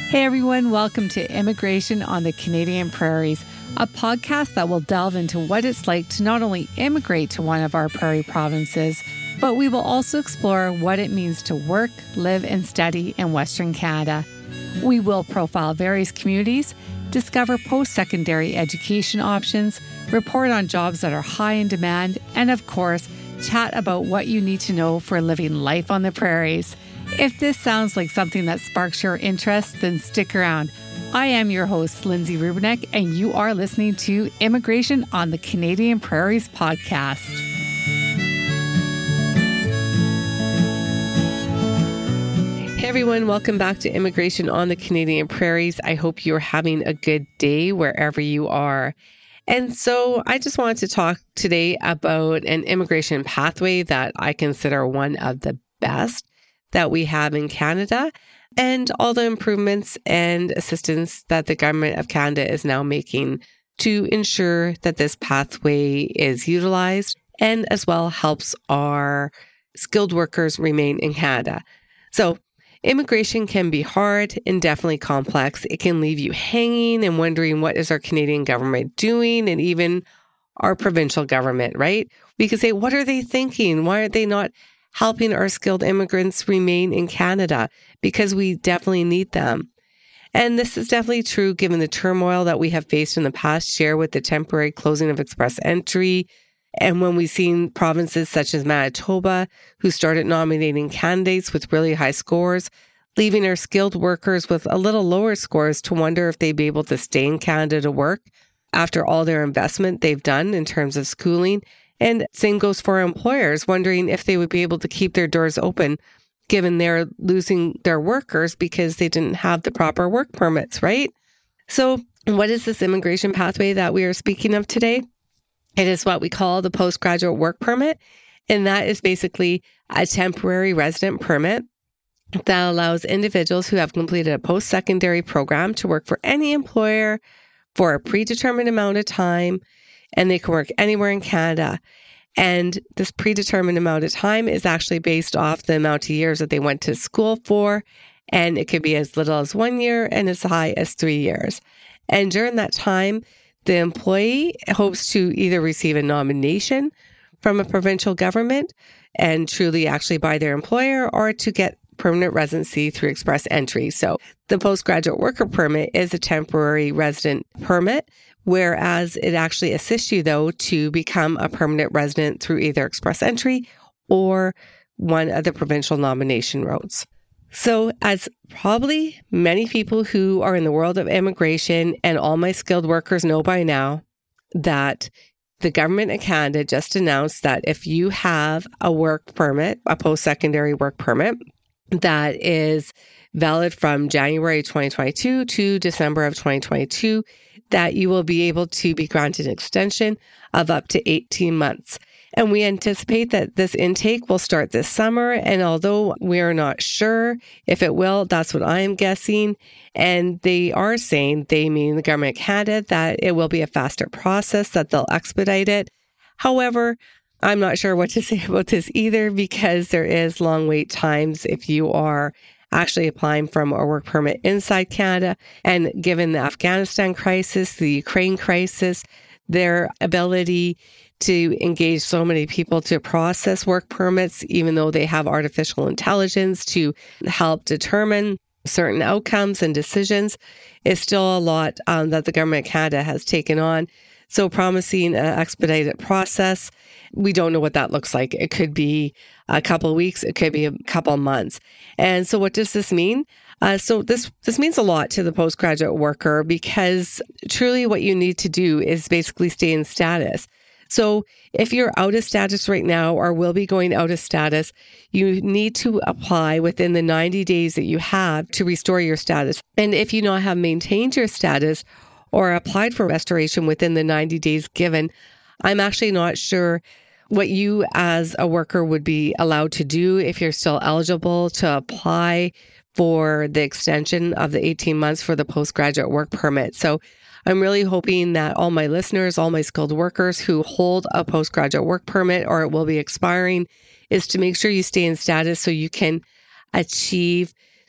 Hey everyone, welcome to Immigration on the Canadian Prairies, a podcast that will delve into what it's like to not only immigrate to one of our prairie provinces, but we will also explore what it means to work, live, and study in Western Canada. We will profile various communities, discover post-secondary education options, report on jobs that are high in demand, and of course, chat about what you need to know for living life on the prairies. If this sounds like something that sparks your interest, then stick around. I am your host, Lindsay Rubinek, and you are listening to Immigration on the Canadian Prairies podcast. Hey everyone, welcome back to Immigration on the Canadian Prairies. I hope you're having a good day wherever you are. And so I just wanted to talk today about an immigration pathway that I consider one of the best that we have in Canada, and all the improvements and assistance that the Government of Canada is now making to ensure that this pathway is utilized and as well helps our skilled workers remain in Canada. So immigration can be hard and definitely complex. It can leave you hanging and wondering, what is our Canadian government doing? And even our provincial government, right? We could say, what are they thinking? Why are they not helping our skilled immigrants remain in Canada? Because we definitely need them. And this is definitely true given the turmoil that we have faced in the past year with the temporary closing of express entry. And when we've seen provinces such as Manitoba, who started nominating candidates with really high scores, leaving our skilled workers with a little lower scores to wonder if they'd be able to stay in Canada to work after all their investment they've done in terms of schooling. And same goes for employers, wondering if they would be able to keep their doors open given they're losing their workers because they didn't have the proper work permits, right? So what is this immigration pathway that we are speaking of today? It is what we call the postgraduate work permit. And that is basically a temporary resident permit that allows individuals who have completed a post-secondary program to work for any employer for a predetermined amount of time, and they can work anywhere in Canada. And this predetermined amount of time is actually based off the amount of years that they went to school for. And it could be as little as 1 year and as high as 3 years. And during that time, the employee hopes to either receive a nomination from a provincial government and truly actually by their employer, or to get permanent residency through express entry. So the postgraduate worker permit is a temporary resident permit, whereas it actually assists you, though, to become a permanent resident through either express entry or one of the provincial nomination routes. So as probably many people who are in the world of immigration and all my skilled workers know by now, that the Government of Canada just announced that if you have a work permit, a post-secondary work permit, that is valid from January 2022 to December of 2022, that you will be able to be granted an extension of up to 18 months. And we anticipate that this intake will start this summer. And although we're not sure if it will, that's what I am guessing. And they are saying, they mean the Government of Canada, that it will be a faster process, that they'll expedite it. However, I'm not sure what to say about this either, because there is long wait times if you are actually applying from a work permit inside Canada. And given the Afghanistan crisis, the Ukraine crisis, their ability to engage so many people to process work permits, even though they have artificial intelligence to help determine certain outcomes and decisions, is still a lot that the Government of Canada has taken on. So promising an expedited process, we don't know what that looks like. It could be a couple of weeks. It could be a couple of months. And so what does this mean? So this means a lot to the postgraduate worker, because truly what you need to do is basically stay in status. So if you're out of status right now or will be going out of status, you need to apply within the 90 days that you have to restore your status. And if you not have maintained your status or applied for restoration within the 90 days given, I'm actually not sure what you as a worker would be allowed to do if you're still eligible to apply for the extension of the 18 months for the postgraduate work permit. So I'm really hoping that all my listeners, all my skilled workers who hold a postgraduate work permit or it will be expiring, is to make sure you stay in status so you can achieve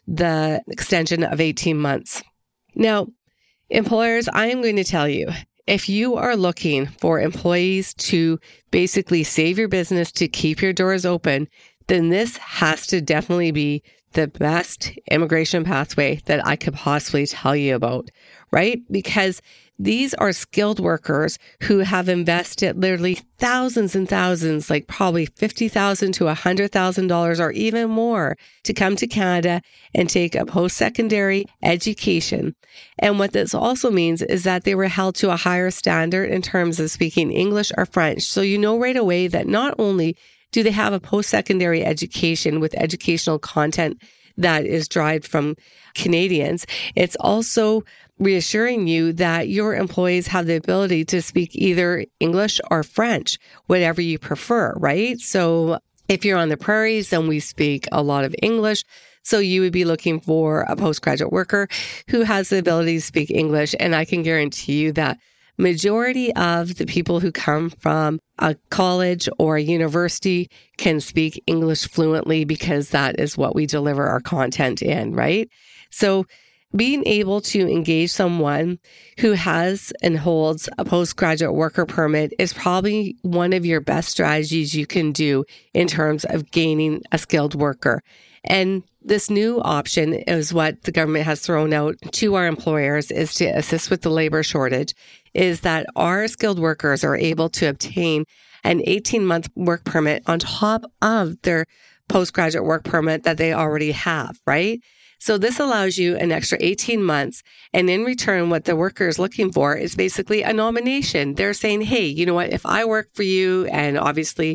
the extension of 18 months. Now, employers, I am going to tell you, if you are looking for employees to basically save your business, to keep your doors open, then this has to definitely be the best immigration pathway that I could possibly tell you about, right? Because these are skilled workers who have invested literally thousands and thousands, like probably $50,000 to $100,000 or even more to come to Canada and take a post-secondary education. And what this also means is that they were held to a higher standard in terms of speaking English or French. So you know right away that not only do they have a post-secondary education with educational content that is derived from Canadians, it's also reassuring you that your employees have the ability to speak either English or French, whatever you prefer, right? So if you're on the prairies, then we speak a lot of English. So you would be looking for a postgraduate worker who has the ability to speak English. And I can guarantee you that majority of the people who come from a college or a university can speak English fluently because that is what we deliver our content in, right? So being able to engage someone who has and holds a postgraduate worker permit is probably one of your best strategies you can do in terms of gaining a skilled worker. And this new option is what the government has thrown out to our employers is to assist with the labor shortage, is that our skilled workers are able to obtain an 18-month work permit on top of their postgraduate work permit that they already have, right? So this allows you an extra 18 months. And in return, what the worker is looking for is basically a nomination. They're saying, hey, you know what? If I work for you and obviously,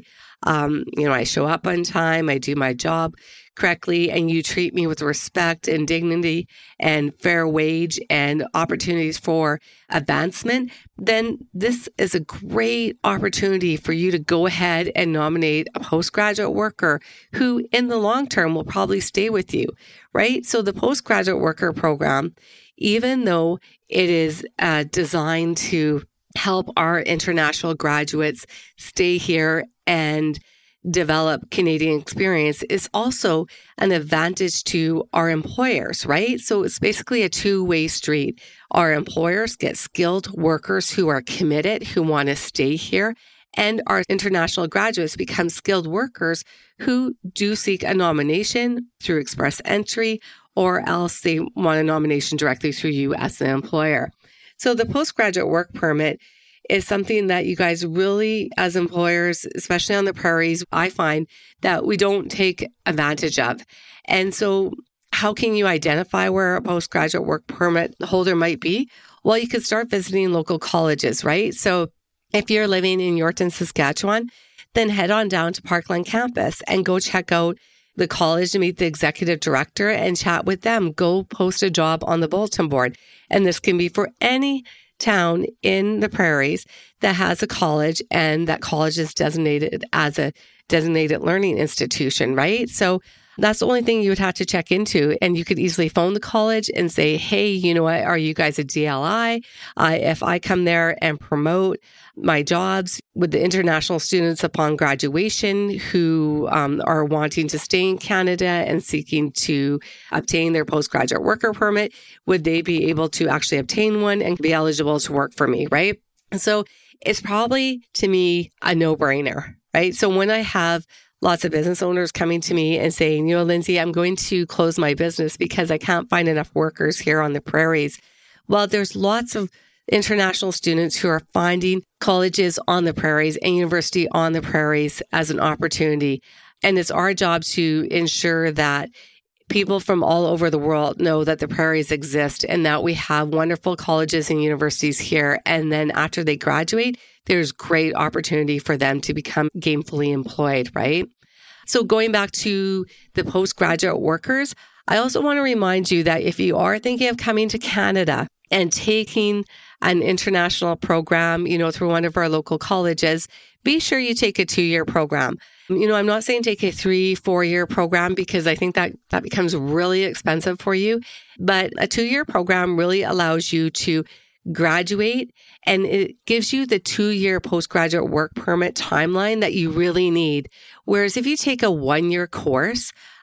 I show up on time, I do my job correctly, and you treat me with respect and dignity and fair wage and opportunities for advancement, then this is a great opportunity for you to go ahead and nominate a postgraduate worker who in the long term will probably stay with you, right? So the postgraduate worker program, even though it is designed to help our international graduates stay here and develop Canadian experience, is also an advantage to our employers, right? So it's basically a two-way street. Our employers get skilled workers who are committed, who want to stay here, and our international graduates become skilled workers who do seek a nomination through express entry, or else they want a nomination directly through you as an employer. So the postgraduate work permit is something that you guys really, as employers, especially on the prairies, I find that we don't take advantage of. And so how can you identify where a postgraduate work permit holder might be? Well, you could start visiting local colleges, right? So if you're living in Yorkton, Saskatchewan, then head on down to Parkland campus and go check out the college to meet the executive director and chat with them. Go post a job on the bulletin board. And this can be for any town in the prairies that has a college, and that college is designated as a designated learning institution, right? So that's the only thing you would have to check into. And you could easily phone the college and say, hey, you know what, are you guys a DLI? If I come there and promote my jobs with the international students upon graduation who are wanting to stay in Canada and seeking to obtain their postgraduate worker permit, would they be able to actually obtain one and be eligible to work for me, right? And so it's probably, to me, a no-brainer, right? So when I have lots of business owners coming to me and saying, Lindsay, I'm going to close my business because I can't find enough workers here on the prairies. Well, there's lots of international students who are finding colleges on the prairies and university on the prairies as an opportunity. And it's our job to ensure that people from all over the world know that the prairies exist and that we have wonderful colleges and universities here. And then after they graduate, there's great opportunity for them to become gainfully employed, right? So going back to the postgraduate workers, I also want to remind you that if you are thinking of coming to Canada and taking an international program, through one of our local colleges, be sure you take a 2-year program. I'm not saying take a 3-4-year program because I think that becomes really expensive for you. But a 2-year program really allows you to graduate, and it gives you the 2-year postgraduate work permit timeline that you really need. Whereas if you take a 1-year course,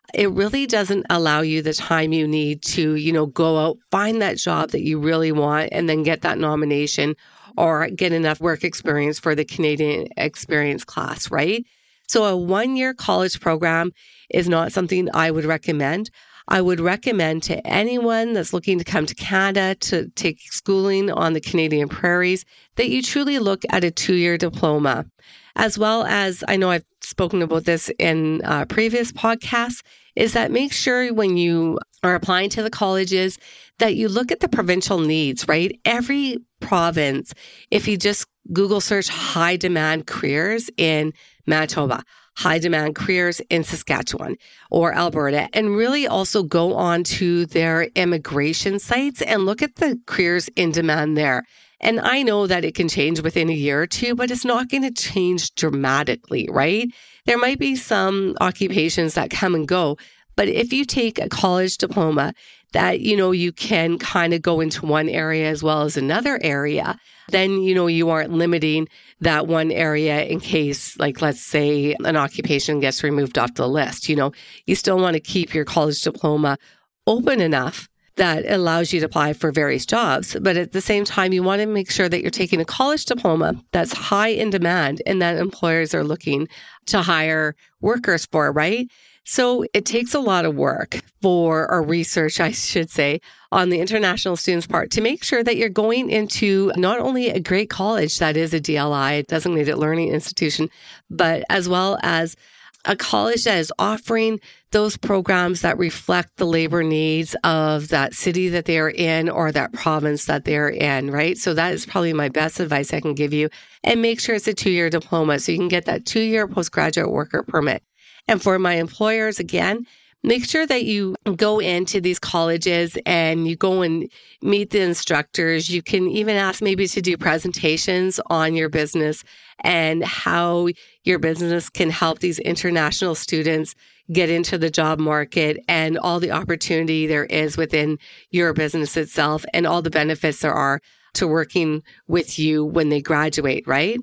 it really doesn't allow you the time you need to, go out, find that job that you really want, and then get that nomination or get enough work experience for the Canadian Experience class, right? So a 1-year college program is not something I would recommend. I would recommend to anyone that's looking to come to Canada to take schooling on the Canadian prairies that you truly look at a 2-year diploma. As well as, I know I've spoken about this in previous podcasts, is that make sure when you are applying to the colleges that you look at the provincial needs, right? Every province, if you just Google search high demand careers in Manitoba, high demand careers in Saskatchewan or Alberta, and really also go on to their immigration sites and look at the careers in demand there. And I know that it can change within a year or two, but it's not going to change dramatically, right? There might be some occupations that come and go, but if you take a college diploma that, you can kind of go into one area as well as another area, then, you aren't limiting that one area in case, like, let's say an occupation gets removed off the list. You still want to keep your college diploma open enough that allows you to apply for various jobs. But at the same time, you want to make sure that you're taking a college diploma that's high in demand and that employers are looking to hire workers for, right? So it takes a lot of work or research, I should say, on the international students' part to make sure that you're going into not only a great college that is a DLI, a designated learning institution, but as well as a college that is offering those programs that reflect the labor needs of that city that they're in or that province that they're in, right? So that is probably my best advice I can give you. And make sure it's a 2-year diploma so you can get that 2-year postgraduate worker permit. And for my employers, again, make sure that you go into these colleges and you go and meet the instructors. You can even ask maybe to do presentations on your business and how your business can help these international students get into the job market and all the opportunity there is within your business itself and all the benefits there are to working with you when they graduate, right?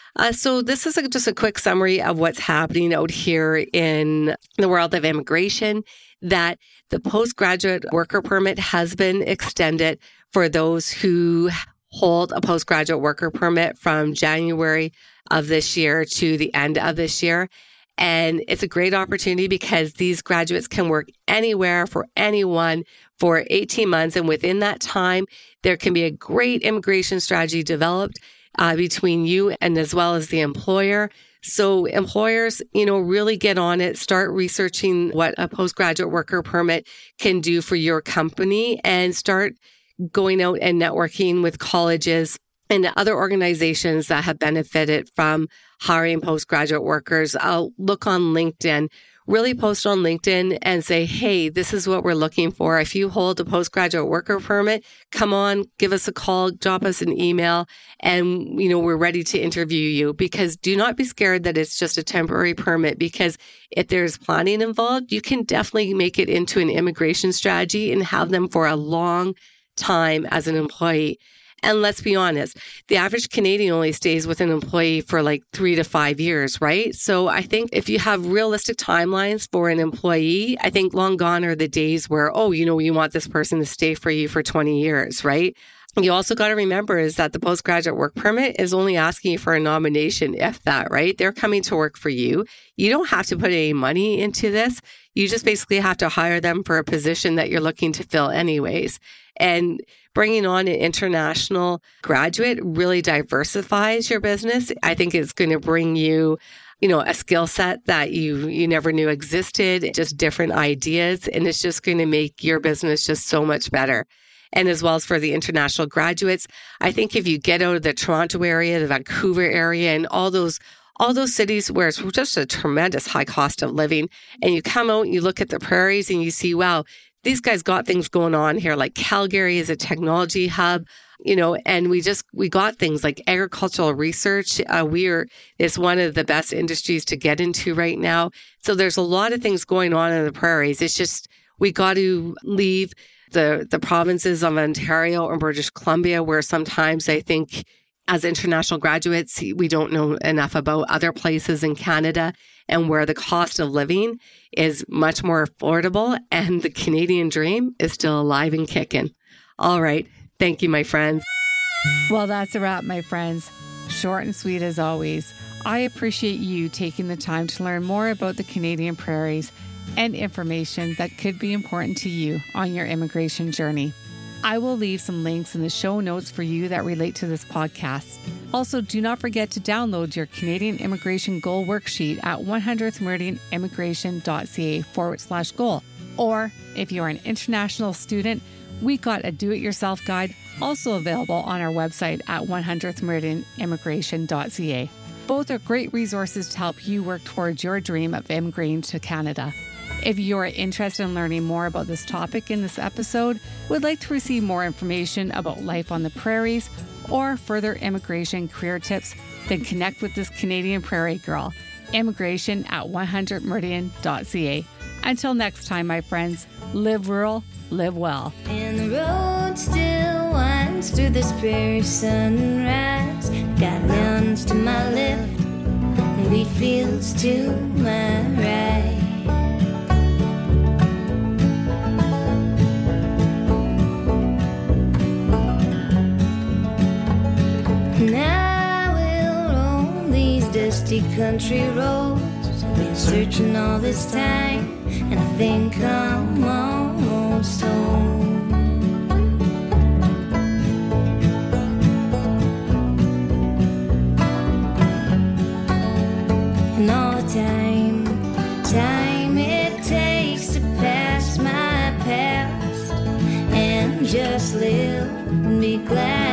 So this is just a quick summary of what's happening out here in the world of immigration, that the postgraduate worker permit has been extended for those who hold a postgraduate worker permit from January of this year to the end of this year. And it's a great opportunity because these graduates can work anywhere for anyone for 18 months. And within that time, there can be a great immigration strategy developed between you and as well as the employer. So employers, really get on it, start researching what a postgraduate worker permit can do for your company and start going out and networking with colleges and other organizations that have benefited from hiring postgraduate workers. I'll look on LinkedIn, really post on LinkedIn and say, hey, this is what we're looking for. If you hold a postgraduate worker permit, come on, give us a call, drop us an email, and, we're ready to interview you. Because do not be scared that it's just a temporary permit, because if there's planning involved, you can definitely make it into an immigration strategy and have them for a long time as an employee. And let's be honest, the average Canadian only stays with an employee for like 3 to 5 years, right? So I think if you have realistic timelines for an employee, I think long gone are the days where, you want this person to stay for you for 20 years, right? You also got to remember is that the postgraduate work permit is only asking you for a nomination, if that, right? They're coming to work for you. You don't have to put any money into this. You just basically have to hire them for a position that you're looking to fill anyways. And bringing on an international graduate really diversifies your business. I think it's going to bring you, a skill set that you never knew existed, just different ideas, and it's just going to make your business just so much better. And as well as for the international graduates, I think if you get out of the Toronto area, the Vancouver area, and all those cities where it's just a tremendous high cost of living, and you come out and you look at the prairies and you see, wow, these guys got things going on here. Like Calgary is a technology hub, and we got things like agricultural research. It's one of the best industries to get into right now. So there's a lot of things going on in the prairies. It's just, we got to leave the provinces of Ontario and British Columbia, where sometimes I think As international graduates, we don't know enough about other places in Canada and where the cost of living is much more affordable and the Canadian dream is still alive and kicking. All right. Thank you, my friends. Well, that's a wrap, my friends. Short and sweet as always. I appreciate you taking the time to learn more about the Canadian prairies and information that could be important to you on your immigration journey. I will leave some links in the show notes for you that relate to this podcast. Also, do not forget to download your Canadian Immigration Goal Worksheet at 100thmeridianimmigration.ca/goal. Or if you're an international student, we got a do-it-yourself guide also available on our website at 100thmeridianimmigration.ca. Both are great resources to help you work towards your dream of immigrating to Canada. If you are interested in learning more about this topic in this episode, would like to receive more information about life on the prairies, or further immigration career tips, then connect with this Canadian prairie girl. Immigration at 100meridian.ca. Until next time, my friends, live rural, live well. And the road still winds through this prairie sunrise. Got mountains to my left and wheat fields to my right. Now we'll roam these dusty country roads. I've been searching all this time, and I think I'm almost home. And all the time it takes to pass my past and just live and be glad